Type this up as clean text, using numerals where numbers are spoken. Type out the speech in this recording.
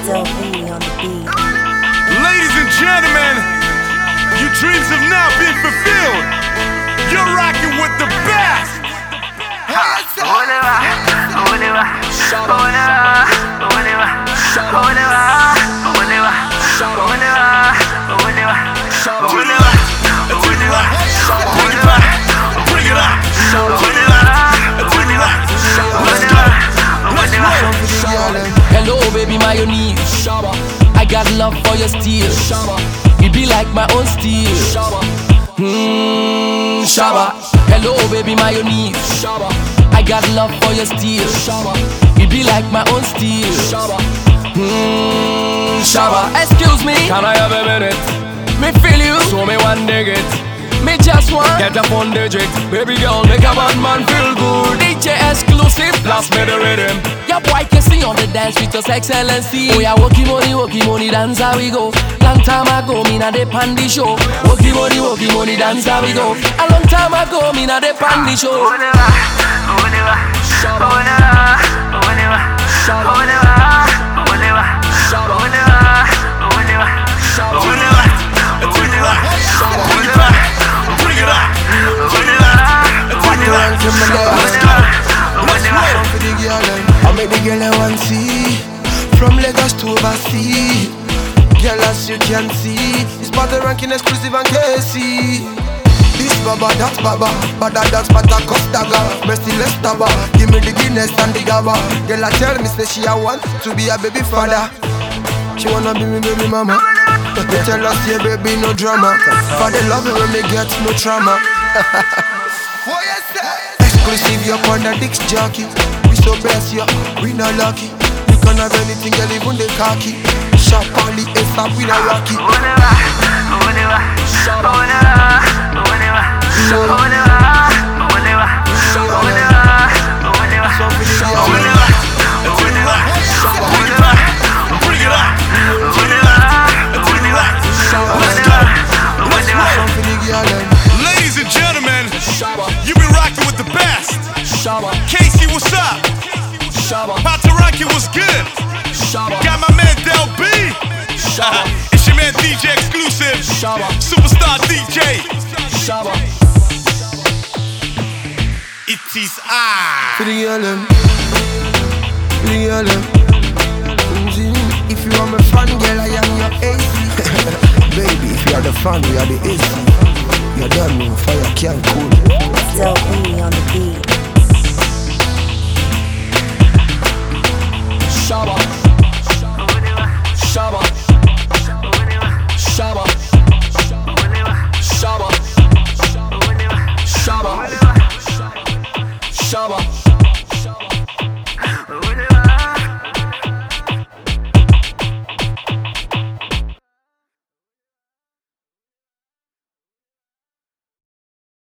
Still be on the beat. Ladies and gentlemen, your dreams have now been fulfilled. You're rocking with the best. Hello, baby, mayonnaise. I got love for your steel. You be like my own steel. Shabba. Hello, baby, mayonnaise. I got love for your steel. You be like my own steel. Shabba. Excuse me, Can I have a minute? me feel you. Show me one digit. Me just want Get up on digit. Baby girl, make a bad man feel good. DJ exclusive. Blast me the rhythm. Your boy can sing on the dance with us excellency. Oh yeah, worky money, dance how we go. Long time ago, me na the pandy show. Worky money, dance how we go. A long time ago, me na the pandy show. I make the girl I want see from Lagos to overseas. Girl, as you can see, it's part of ranking exclusive and KC. This baba, that baba, but that's Pata Costaga. Merciless Taba, give me the Guinness and the Gaba. Girl, I tell me say she a want to be a baby father. She wanna be me baby mama. They tell us yeah baby no drama. For the love when me get no trauma. Exclusive, you're on the Dick's jockey. We so blessed, yeah, we not lucky. We can have anything, girl, even the khaki. Sharp on the ASAP, we not rocky. Ladies and gentlemen, you've been rocking with the best. Casey, what's up? Pataraki, what's good? Got my man Del B. It's your man DJ Exclusive, Superstar DJ. It is I. For the girl, if you are my fan, girl, I am your AC. Baby, if you are the fan, we are the AC. You're done, no fire can't cool. Still be on the beat. Shabba. Shabba. Shabba. Shabba. Shabba. Shabba.